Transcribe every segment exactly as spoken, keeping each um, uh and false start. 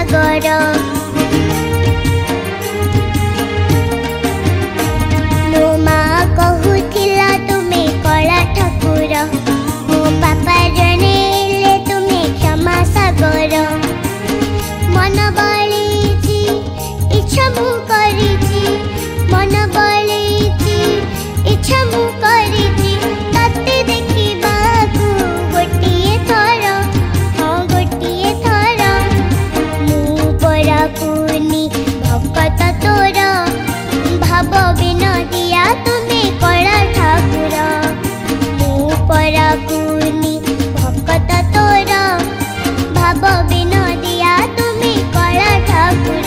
सागर मो माँ कहूथिला तुमे कला ठाकुर मो पापा जनेले तुमे क्षमा सागर मन बळेची इच्छा मु करिची मन बळेची इच्छा मु करिची तते देखिबाकू गोटिए थर हाँ गोटिए थर मु पराकुनी भक्त तोर भाव विनोदिया तुमे कला ठाकुर मु पराकुनी भक्त तोर भाव विनोदिया तुमे कला ठाकुर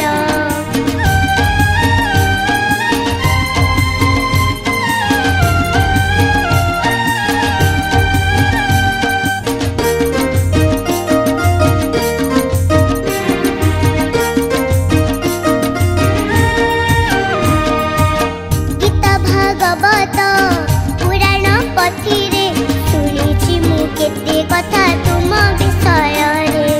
भागवत पुराण पथिरे शुणिछि मु केते कथा तुम विषय रे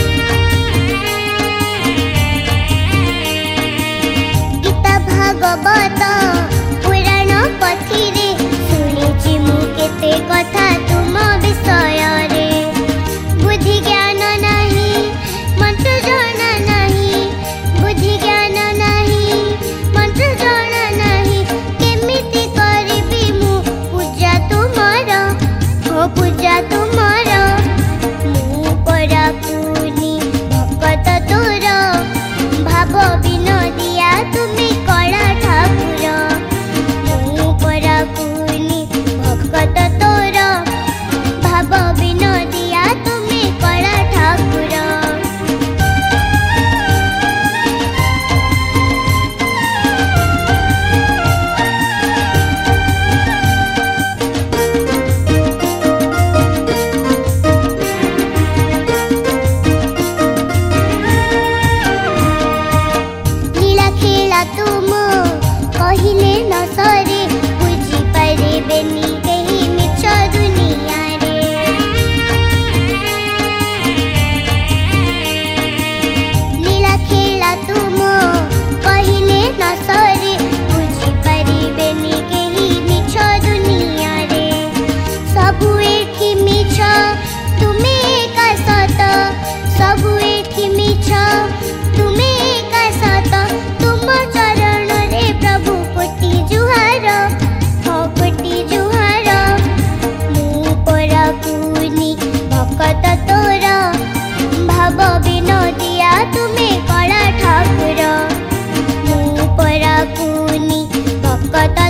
गीता भागवत पुराण पथिरे शुणिछि मु केते कथा तुम विषय रे बुद्धि ज्ञान नहीं मंत्र जाना नहीं बुद्धि ज्ञान नहीं मंत्र जाना नहीं केमिति करिबि मु पूजा तुमर हो पूजा तुमर मु पराकुनी भक्त तोर भाव विनोदिया तुमे कला ठाकुर मु पराकुनी भक्त तोर भाव विनोदिया तुमे कला ठाकुर लीला खेला तुम कहिले न सरे बुझी पारेबेनी केही मिछ दुनिया रे लीला खेला तुम कहिले न सरे बुझी पारेबेनी केही मिछ दुनिया रे सबु एठी मिछ तुमे एका सत सबु एठी मिछ तुमे एका सत तुम चरण रे प्रभु कोटि जुहार हो कोटि जुहार मु पराकुनी भक्त तोर भाव विनोदिया तुमे कला ठाकुर मु पराकुनी भक्त